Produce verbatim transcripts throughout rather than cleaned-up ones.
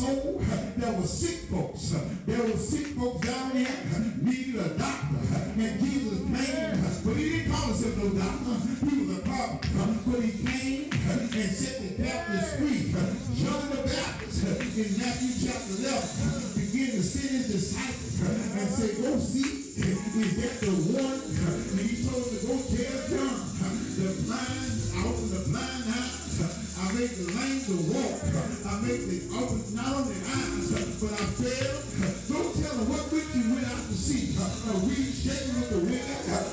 soul. There were sick folks. There were sick folks down there needed a doctor. And Jesus came, but he didn't call himself no doctor. He was a carpenter. But he came and set the captives free. John the Baptist in Matthew chapter eleven began to send his disciples and say, go see, is that the one? And he told them to go tell John, the blind, I open the blind eyes, I make the lame to walk, I make the open not only eyes, but I fail. Go tell them what with you went out to see. A weed shaking with the wind.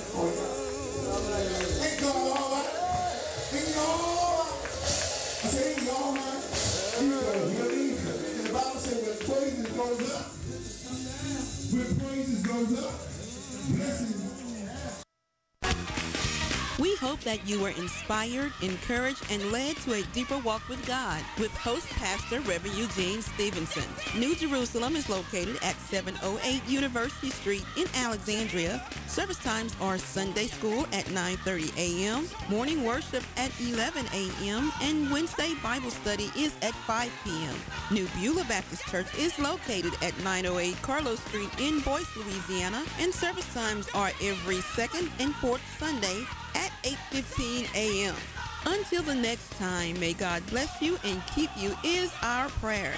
Ain't God all right? Ain't he all right? I say, ain't he all right? You know, really? And the Bible says when praises goes up, when praises goes up, blessings. We hope that you were inspired, encouraged, and led to a deeper walk with God with host pastor Reverend Eugene Stevenson. New Jerusalem is located at seven oh eight University Street in Alexandria. Service times are Sunday school at nine thirty a.m., morning worship at eleven a.m., and Wednesday Bible study is at five p.m. New Beulah Baptist Church is located at nine oh eight Carlos Street in Boyce, Louisiana, and service times are every second and fourth Sunday at eight fifteen a.m. Until the next time, may God bless you and keep you is our prayer.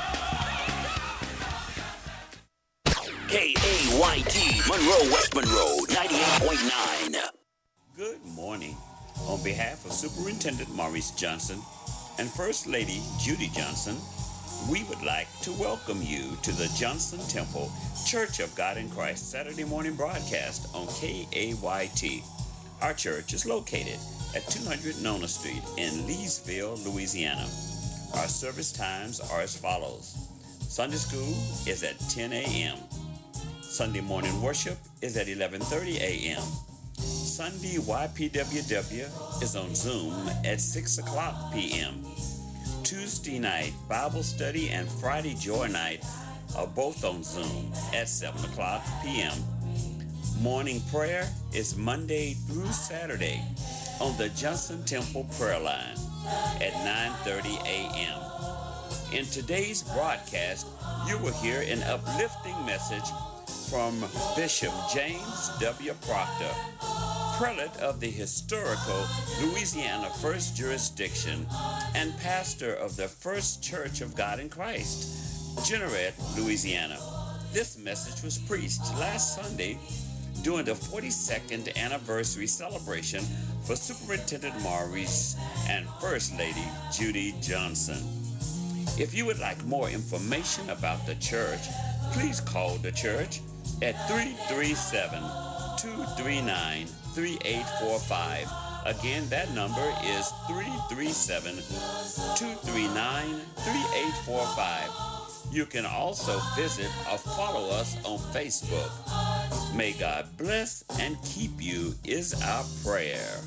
K A Y T, Monroe, West Monroe, ninety-eight point nine. Good morning. On behalf of Superintendent Maurice Johnson and First Lady Judy Johnson, we would like to welcome you to the Johnson Temple Church of God in Christ Saturday morning broadcast on K A Y T. Our church is located at two hundred Nona Street in Leesville, Louisiana. Our service times are as follows. Sunday school is at ten a.m. Sunday morning worship is at eleven thirty a.m. Sunday Y P W W is on Zoom at six o'clock p.m. Tuesday night Bible study and Friday joy night are both on Zoom at seven o'clock p.m. Morning prayer is Monday through Saturday on the Johnson Temple prayer line at nine thirty a.m. In today's broadcast, you will hear an uplifting message from Bishop James W. Proctor, prelate of the historical Louisiana First Jurisdiction and pastor of the First Church of God in Christ, Jeanerette, Louisiana. This message was preached last Sunday during the forty-second anniversary celebration for Superintendent Maurice and First Lady Judy Johnson. If you would like more information about the church, please call the church at three three seven, two three nine, three eight four five. Again, that number is three three seven, two three nine, three eight four five. You can also visit or follow us on Facebook. May God bless and keep you is our prayer.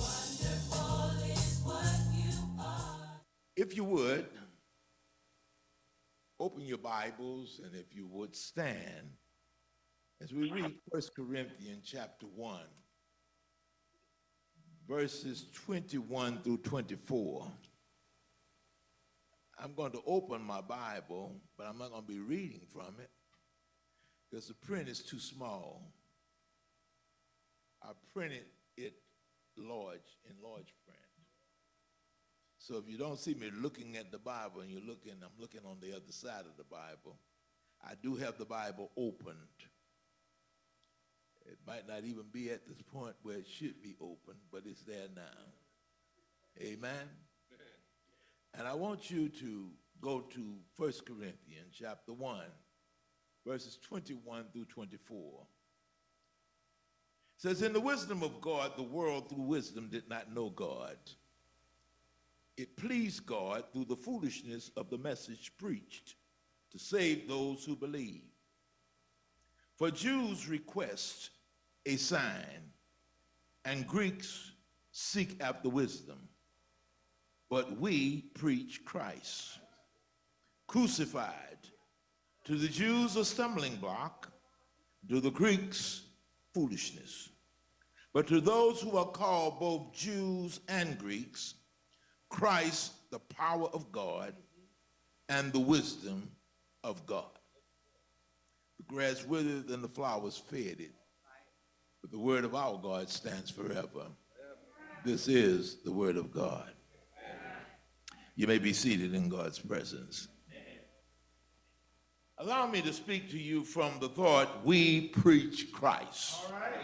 If you would, open your Bibles, and if you would stand as we read First Corinthians chapter one, verses twenty-one through twenty-four. I'm going to open my Bible, but I'm not going to be reading from it because the print is too small. I printed it large, in large print. So if you don't see me looking at the Bible and you're looking, I'm looking on the other side of the Bible, I do have the Bible opened. It might not even be at this point where it should be open, but it's there now. Amen? And I want you to go to First Corinthians chapter one, verses twenty-one through twenty-four. It says, in the wisdom of God, the world through wisdom did not know God. It pleased God through the foolishness of the message preached to save those who believe. For Jews request a sign, and Greeks seek after wisdom. But we preach Christ, crucified, to the Jews a stumbling block, to the Greeks foolishness. But to those who are called both Jews and Greeks, Christ, the power of God and the wisdom of God. The grass withereth and the flowers faded, but the word of our God stands forever. This is the word of God. You may be seated in God's presence. Allow me to speak to you from the thought, we preach Christ. All right.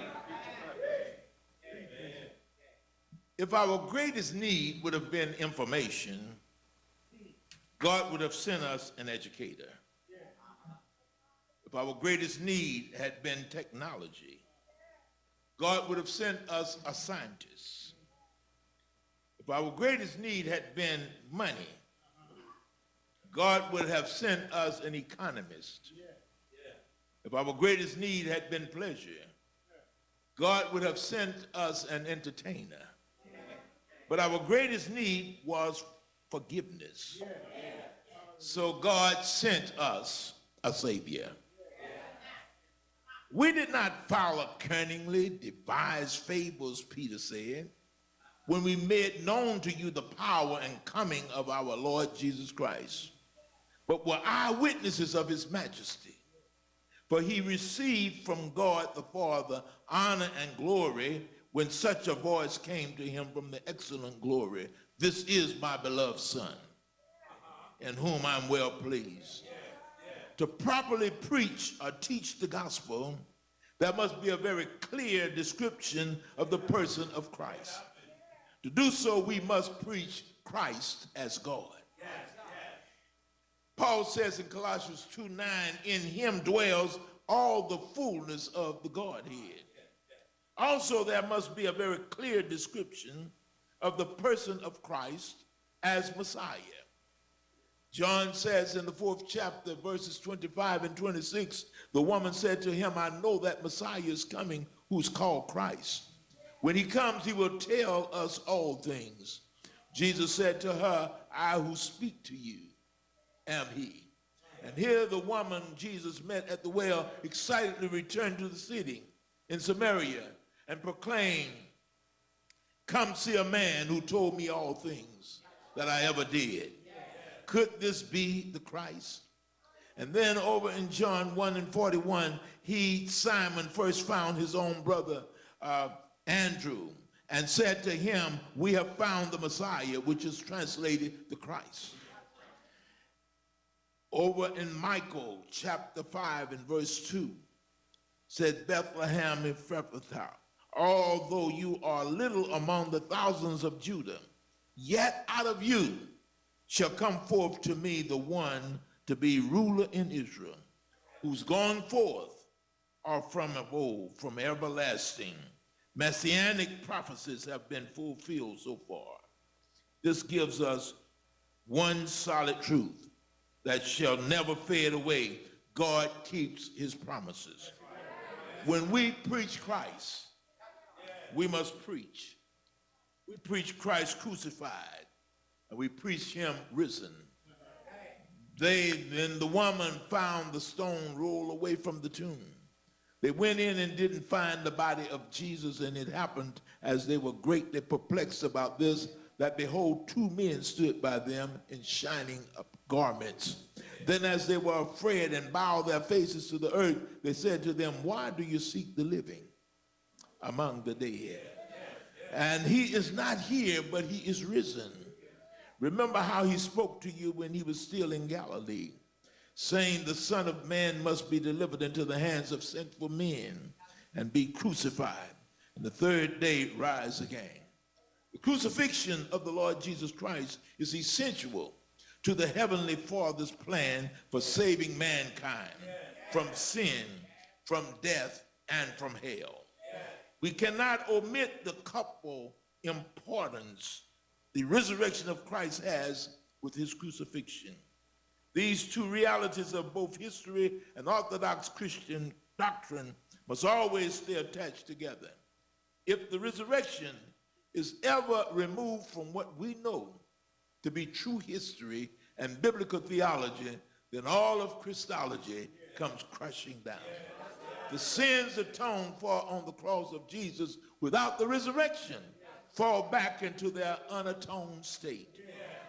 If our greatest need would have been information, God would have sent us an educator. If our greatest need had been technology, God would have sent us a scientist. If our greatest need had been money, God would have sent us an economist. If our greatest need had been pleasure, God would have sent us an entertainer. But our greatest need was forgiveness. So God sent us a Savior. We did not follow cunningly devised fables, Peter said, when we made known to you the power and coming of our Lord Jesus Christ, but were eyewitnesses of his majesty. For he received from God the Father honor and glory when such a voice came to him from the excellent glory, this is my beloved Son, in whom I'm well pleased. To properly preach or teach the gospel, there must be a very clear description of the person of Christ. To do so, we must preach Christ as God. Paul says in Colossians two nine, in him dwells all the fullness of the Godhead. Also, there must be a very clear description of the person of Christ as Messiah. John says in the fourth chapter, verses twenty-five and twenty-six, the woman said to him, I know that Messiah is coming, who's called Christ. When he comes, he will tell us all things. Jesus said to her, I who speak to you am he. And here the woman Jesus met at the well excitedly returned to the city in Samaria and proclaimed, come see a man who told me all things that I ever did. Could this be the Christ? And then over in John one and forty-one, he, Simon, first found his own brother, uh, Andrew, and said to him, we have found the Messiah, which is translated the Christ. Over in Michael chapter five and verse two, said Bethlehem Ephrathah, although you are little among the thousands of Judah, yet out of you shall come forth to me the one to be ruler in Israel, whose gone forth are from of old, from everlasting. Messianic prophecies have been fulfilled so far. This gives us one solid truth that shall never fade away. God keeps his promises. When we preach Christ, we must preach. We preach Christ crucified, and we preach him risen. They, then the woman found the stone rolled away from the tomb. They went in and didn't find the body of Jesus, and it happened as they were greatly perplexed about this, that behold, two men stood by them in shining garments. Then as they were afraid and bowed their faces to the earth, they said to them, why do you seek the living among the dead? And he is not here, but he is risen. Remember how he spoke to you when he was still in Galilee, saying the Son of Man must be delivered into the hands of sinful men and be crucified, and the third day rise again. The crucifixion of the Lord Jesus Christ is essential to the Heavenly Father's plan for saving mankind from sin, from death, and from hell. We cannot omit the couple importance the resurrection of Christ has with his crucifixion. These two realities of both history and Orthodox Christian doctrine must always stay attached together. If the resurrection is ever removed from what we know to be true history and biblical theology, then all of Christology comes crashing down. The sins atoned for on the cross of Jesus without the resurrection fall back into their unatoned state.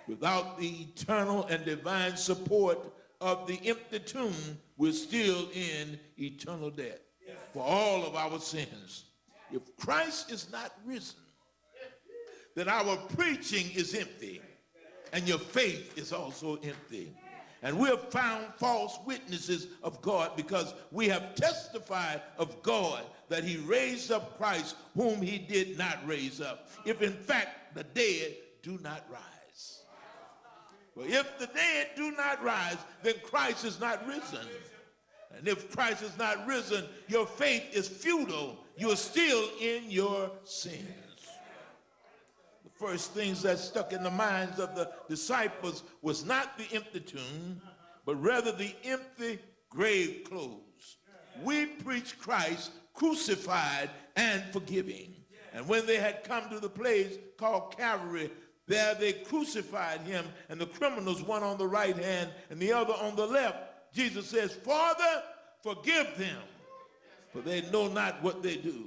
Without the eternal and divine support of the empty tomb, we're still in eternal death for all of our sins. If Christ is not risen, then our preaching is empty, and your faith is also empty. And we have found false witnesses of God because we have testified of God that he raised up Christ whom he did not raise up, if in fact the dead do not rise. Well, if the dead do not rise, then Christ is not risen. And if Christ is not risen, your faith is futile. You're still in your sins. The first things that stuck in the minds of the disciples was not the empty tomb, but rather the empty grave clothes. We preach Christ crucified and forgiving. And when they had come to the place called Calvary, there they crucified him, and the criminals, one on the right hand and the other on the left. Jesus says, Father, forgive them, for they know not what they do.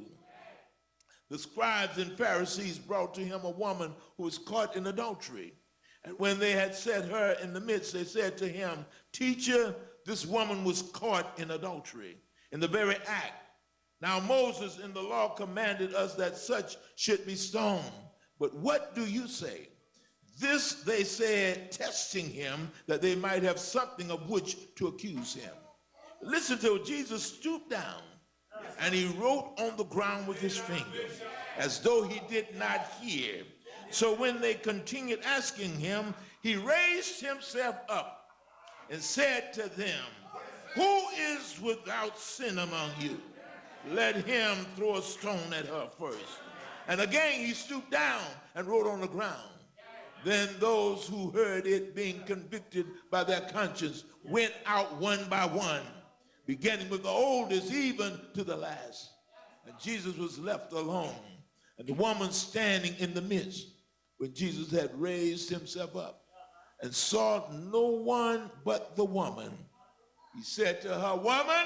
The scribes and Pharisees brought to him a woman who was caught in adultery. And when they had set her in the midst, they said to him, Teacher, this woman was caught in adultery, in the very act. Now Moses in the law commanded us that such should be stoned. But what do you say? This they said, testing him, that they might have something of which to accuse him. Listen to it. Jesus stooped down, and he wrote on the ground with his finger, as though he did not hear. So when they continued asking him, he raised himself up and said to them, Who is without sin among you? Let him throw a stone at her first. And again he stooped down and wrote on the ground. Then those who heard it, being convicted by their conscience, went out one by one, beginning with the oldest even to the last. And Jesus was left alone, and the woman standing in the midst. When Jesus had raised himself up and saw no one but the woman, he said to her, Woman,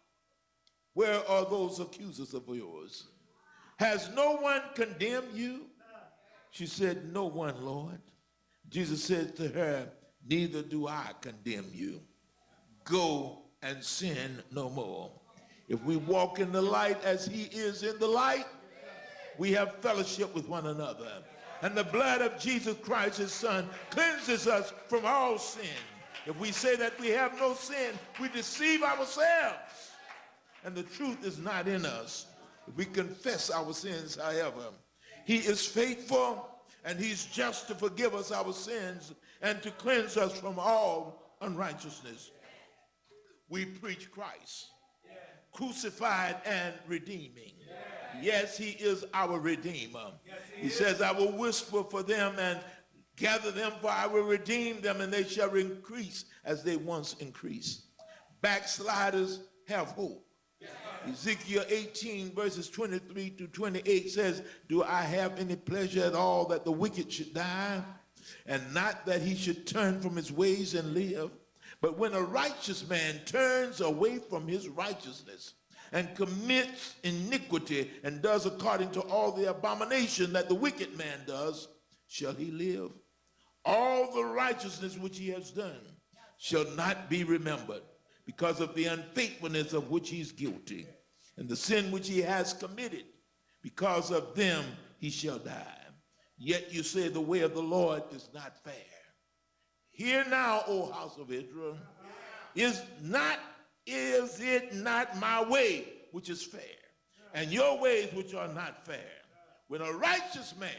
where are those accusers of yours? Has no one condemned you? She said, No one, Lord. Jesus said to her, Neither do I condemn you. Go and sin no more. If we walk in the light as he is in the light, we have fellowship with one another. And the blood of Jesus Christ, his son, cleanses us from all sin. If we say that we have no sin, we deceive ourselves, and the truth is not in us. If we confess our sins, however, he is faithful and he's just to forgive us our sins and to cleanse us from all unrighteousness. We preach Christ, crucified and redeeming. Yes, he is our Redeemer. He says, I will whisper for them and gather them, for I will redeem them, and they shall increase as they once increased. Backsliders have hope. Ezekiel eighteen, verses twenty-three to twenty-eight says, Do I have any pleasure at all that the wicked should die, and not that he should turn from his ways and live? But when a righteous man turns away from his righteousness and commits iniquity and does according to all the abomination that the wicked man does, shall he live? All the righteousness which he has done shall not be remembered, because of the unfaithfulness of which he is guilty, and the sin which he has committed. Because of them he shall die. Yet you say the way of the Lord is not fair. Hear now, O house of Israel, is not is it not my way which is fair, and your ways which are not fair? When a righteous man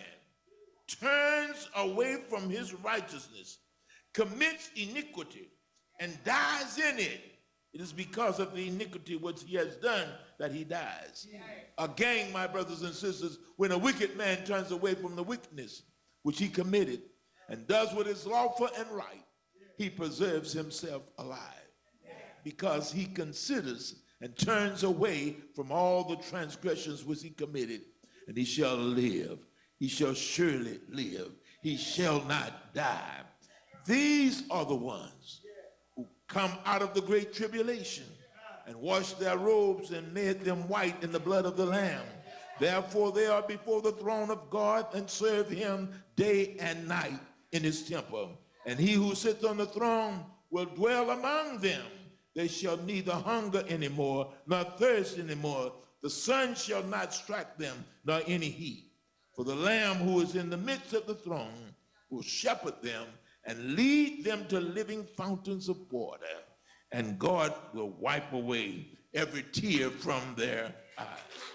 turns away from his righteousness, commits iniquity, and dies in it, it is because of the iniquity which he has done that he dies. Again, my brothers and sisters, when a wicked man turns away from the wickedness which he committed and does what is lawful and right, he preserves himself alive, because he considers and turns away from all the transgressions which he committed, and he shall live. He shall surely live. He shall not die. These are the ones who come out of the great tribulation and wash their robes and made them white in the blood of the Lamb. Therefore they are before the throne of God and serve him day and night in his temple. And he who sits on the throne will dwell among them. They shall neither hunger anymore, nor thirst anymore. The sun shall not strike them, nor any heat. For the Lamb who is in the midst of the throne will shepherd them and lead them to living fountains of water. And God will wipe away every tear from their eyes.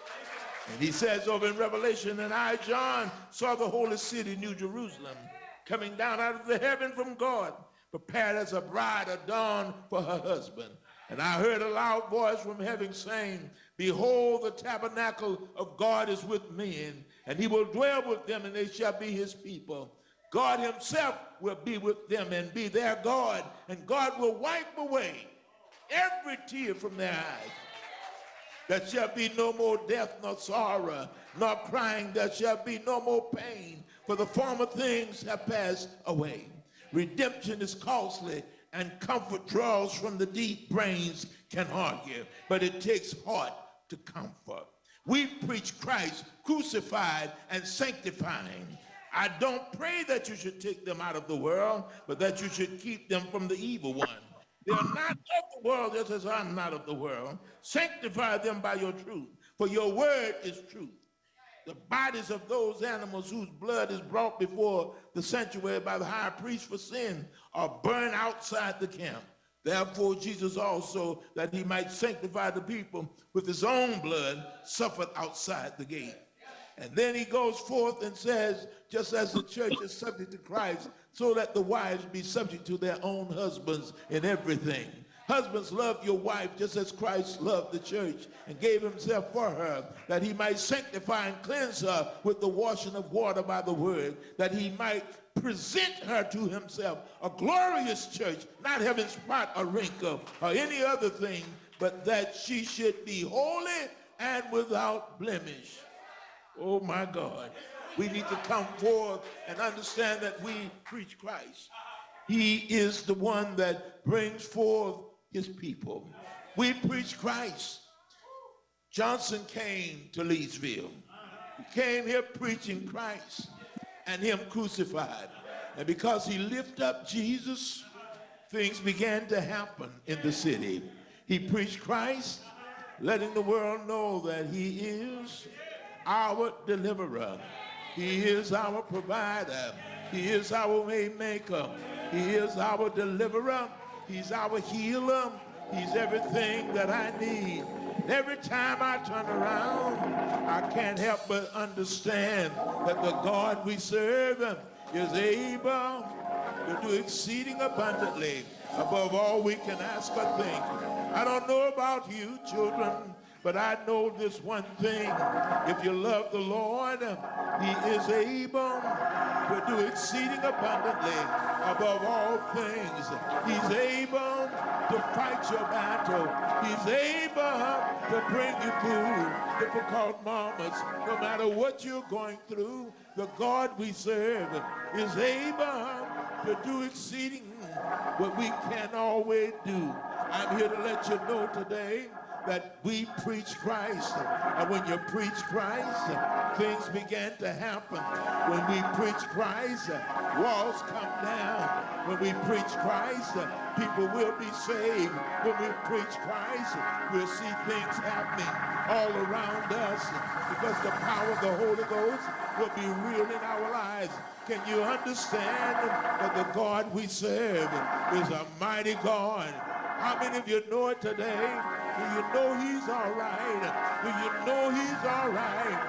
And he says over in Revelation, and I, John, saw the holy city, New Jerusalem, coming down out of the heaven from God, prepared as a bride adorned for her husband. And I heard a loud voice from heaven saying, behold, the tabernacle of God is with men, and he will dwell with them, and they shall be his people. God himself will be with them and be their God, and God will wipe away every tear from their eyes. There shall be no more death, nor sorrow, nor crying. There shall be no more pain, for the former things have passed away. Redemption is costly, and comfort draws from the deep. Brains can argue, but it takes heart to comfort. We preach Christ crucified and sanctifying. I don't pray that you should take them out of the world, but that you should keep them from the evil one. They are not of the world, just as I'm not of the world. Sanctify them by your truth, for your word is truth. The bodies of those animals whose blood is brought before the sanctuary by the high priest for sin are burned outside the camp. Therefore, Jesus also, that he might sanctify the people with his own blood, suffered outside the gate. And then he goes forth and says, just as the church is subject to Christ, so that the wives be subject to their own husbands in everything. Husbands, love your wife just as Christ loved the church and gave himself for her, that he might sanctify and cleanse her with the washing of water by the word, that he might present her to himself, a glorious church, not having spot or wrinkle or any other thing, but that she should be holy and without blemish. Oh my God. We need to come forth and understand that we preach Christ. He is the one that brings forth his people. We preach Christ. Johnson came to Leesville. He came here preaching Christ and him crucified. And because he lifted up Jesus, things began to happen in the city. He preached Christ, letting the world know that he is our deliverer. He is our provider. He is our way maker. He is our deliverer. He's our healer. He's everything that I need. Every time I turn around, I can't help but understand that the God we serve is able to do exceeding abundantly above all we can ask or think. I don't know about you, children, but I know this one thing. If you love the Lord, he is able to do exceeding abundantly above all things. He's able to fight your battle. He's able to bring you through difficult moments. No matter what you're going through, the God we serve is able to do exceeding what we can't always do. I'm here to let you know today that we preach Christ. And when you preach Christ, things began to happen. When we preach Christ, walls come down. When we preach Christ, people will be saved. When we preach Christ, we'll see things happening all around us because the power of the Holy Ghost will be real in our lives. Can you understand that the God we serve is a mighty God? How many of you know it today? Do you know he's all right? Do you know he's all right?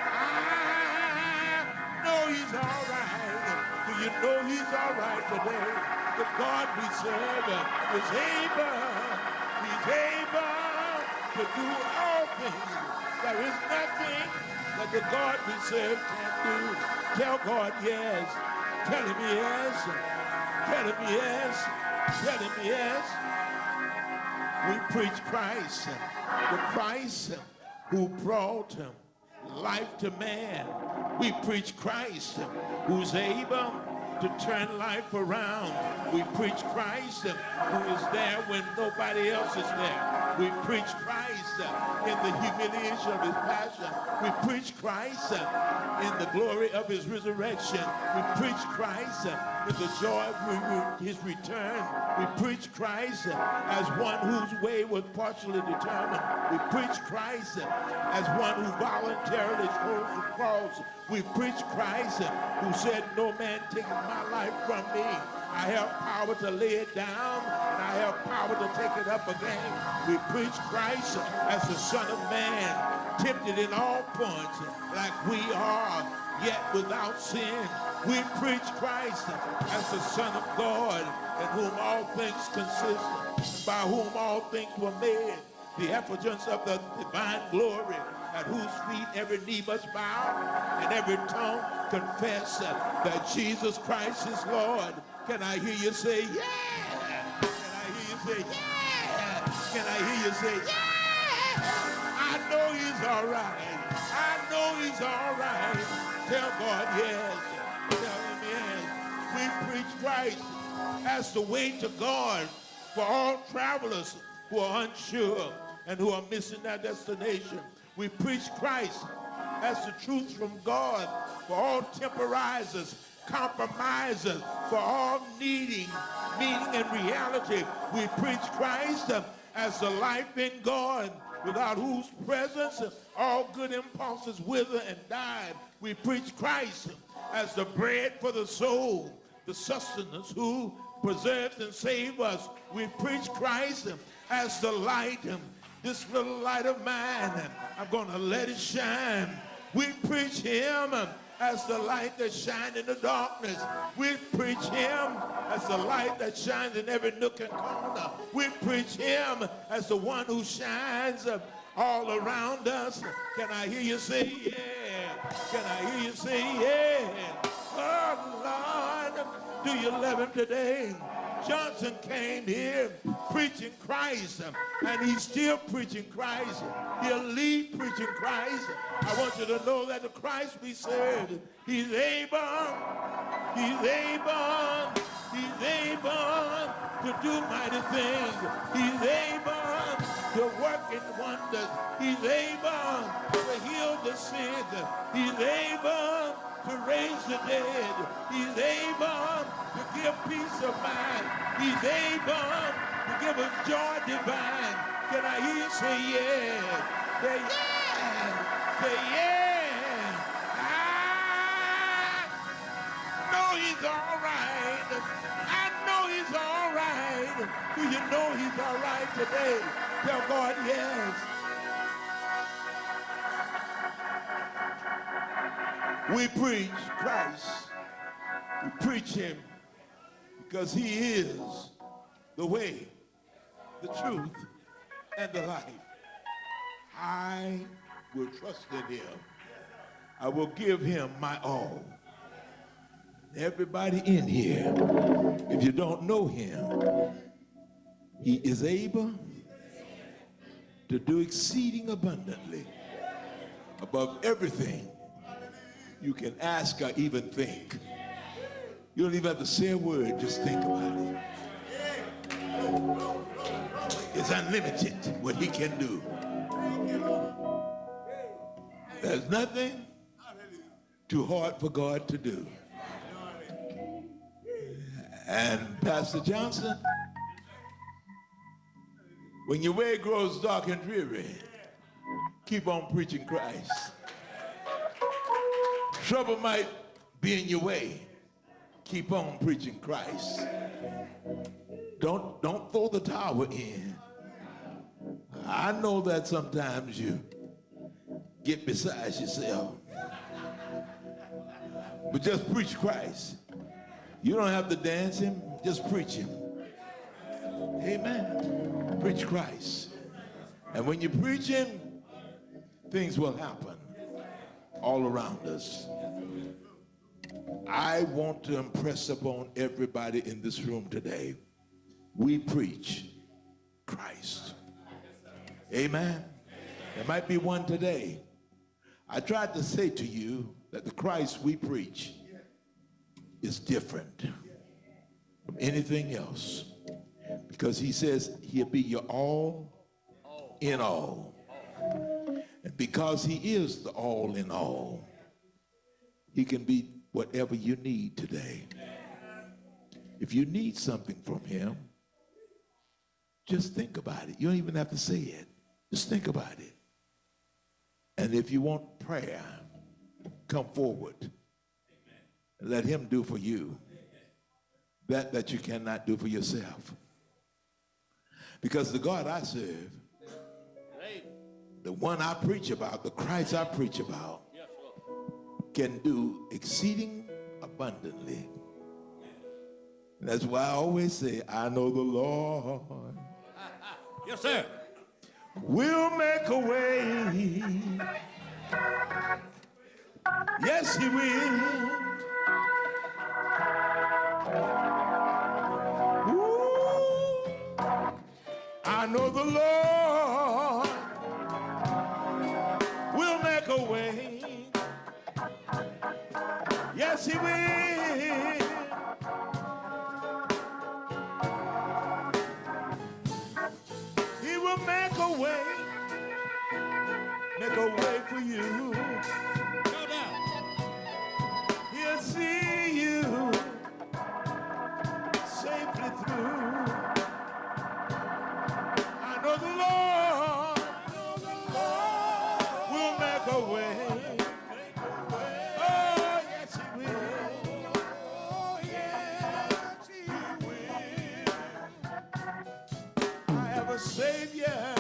I know he's all right. Do you know he's all right today? The God we serve is able. He's able to do all things. There is nothing that the God we serve can't do. Tell God yes. Tell him yes. Tell him yes. Tell him yes. We preach Christ, the Christ who brought life to man. We preach Christ who's able to turn life around. We preach Christ who is there when nobody else is there. We preach Christ in the humiliation of his passion. We preach Christ in the glory of his resurrection. We preach Christ in the joy of his return. We preach Christ as one whose way was partially determined. We preach Christ as one who voluntarily chose the cross. We preach Christ who said, no man taketh my life from me. I have power to lay it down, and I have power to take it up again. We preach Christ as the Son of Man, tempted in all points like we are, yet without sin. We preach Christ as the Son of God, in whom all things consist, and by whom all things were made, the effulgence of the divine glory, at whose feet every knee must bow, and every tongue confess that Jesus Christ is Lord. Can I hear you say, yeah? Can I hear you say, yeah? Can I hear you say, yeah? I know he's all right. I know he's all right. Tell God yes. Tell him yes. We preach Christ as the way to God for all travelers who are unsure and who are missing their destination. We preach Christ as the truth from God for all temporizers, compromisers, for all needing meaning and reality. We preach Christ as the life in God, without whose presence all good impulses wither and die. We preach Christ as the bread for the soul, the sustenance who preserves and saves us. We preach Christ as the light, this little light of mine, I'm going to let it shine. We preach him as the light that shines in the darkness. We preach him as the light that shines in every nook and corner. We preach him as the one who shines all around us. Can I hear you say yeah? Can I hear you say yeah? Oh, Lord, do you love him today? Johnson came here preaching Christ, and he's still preaching Christ. He'll leave preaching Christ. I want you to know that the Christ we serve, he's able, he's able, he's able to do mighty things. He's able to work in wonders. He's able to heal the sick. He's able to raise the dead. He's able to give peace of mind. He's able to give us joy divine. Can I hear you say yeah? Say yeah. Say yeah. I know he's all right. I know he's all right. Do you know he's all right today? Tell God yes. We preach Christ. We preach him because he is the way, the truth, and the life. I will trust in him. I will give him my all. Everybody in here, if you don't know him, he is able to do exceeding abundantly above everything you can ask or even think. You don't even have to say a word, just think about it. It's unlimited what he can do. There's nothing too hard for God to do. And Pastor Johnson, when your way grows dark and dreary, keep on preaching Christ. Trouble might be in your way. Keep on preaching Christ. Don't, don't throw the towel in. I know that sometimes you get beside yourself. But just preach Christ. You don't have to dance him, just preach him. Amen. Preach Christ. And when you preach him, things will happen all around us. I want to impress upon everybody in this room today, we preach Christ. Amen. There might be one today. I tried to say to you that the Christ we preach is different from anything else because he says he'll be your all in all. And because he is the all in all, he can be whatever you need today. If you need something from him, just think about it. You don't even have to say it. Just think about it. And if you want prayer, come forward and let him do for you that that you cannot do for yourself. Because the God I serve, the one I preach about, the Christ I preach about, can do exceeding abundantly. And that's why I always say, I know the Lord. Yes, sir. Will make a way. Yes, he will. Ooh, I know the Lord will make a way. Yes, he will. He will make a way. Make a way for you. Go down. He'll see you safely through. I know the Lord, I know the Lord will make a way. Oh, yes, he will. Oh, yes, he will. I have a Savior.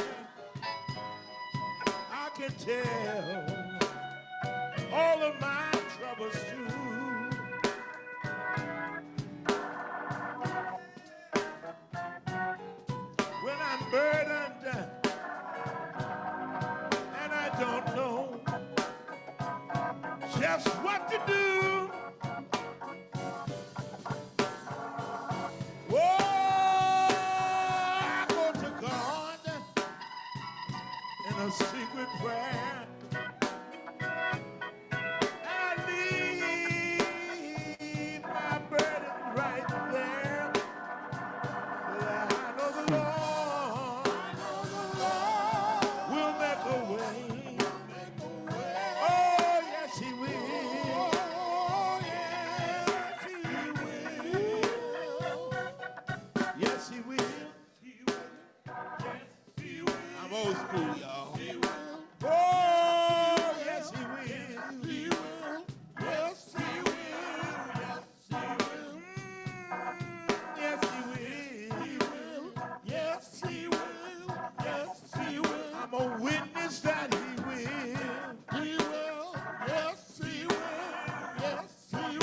I can tell all of my troubles too. When I'm burdened and I don't know just what to do. Oh, I go to God in a secret prayer. I leave my burden right there. But I know the Lord, I know the Lord will make a way. Oh, yes, he will. Oh, yes, he will. Yes, he will. He will. Yes, he will. I'm old school, y'all. He will. Oh, yes, he will. He will. Yes, he will. Yes, he will. Mm, yes, he will. He will. Yes, he will. Yes, he will. I'm a witness that he will. He will. Yes, he will. Yes, he will.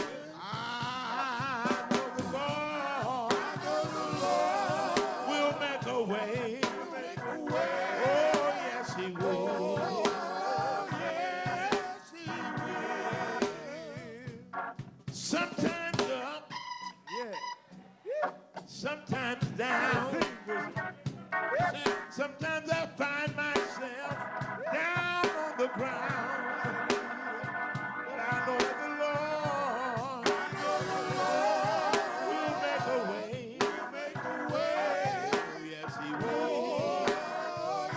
I know the Lord. I know the Lord will make a way. Make a way. Oh, yes, he will. Oh, yes, he will. Sometimes up, yeah. Sometimes down. Sometimes I find myself down on the ground. But I know the Lord, I know the Lord will make a way. Will make a way. Oh, yes, he will. Oh,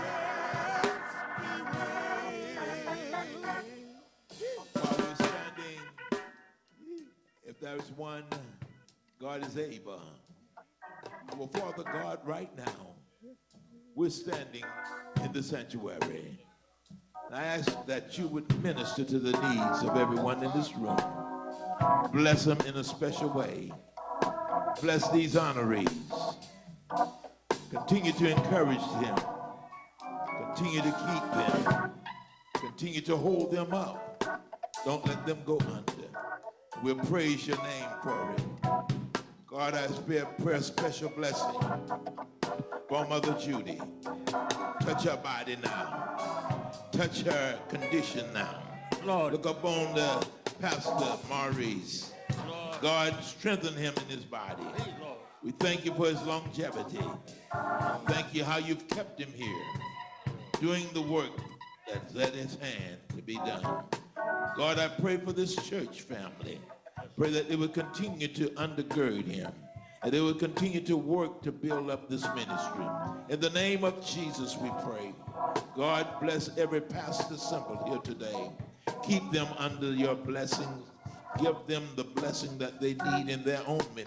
yes, he will. While we're standing, if there is one, God is able. Well, Father God, right now, we're standing in the sanctuary. And I ask that you would minister to the needs of everyone in this room. Bless them in a special way. Bless these honorees. Continue to encourage them. Continue to keep them. Continue to hold them up. Don't let them go under. We'll praise your name for it. God, I pray a special blessing for Mother Judy. Touch her body now. Touch her condition now. Lord, look upon the Pastor Maurice. Lord. God, strengthen him in his body. Lord. We thank you for his longevity. Thank you how you've kept him here, doing the work that's at his hand to be done. God, I pray for this church family. Pray that they would continue to undergird him, and they would continue to work to build up this ministry. In the name of Jesus, we pray. God bless every pastor assembled here today. Keep them under your blessings. Give them the blessing that they need in their own ministry.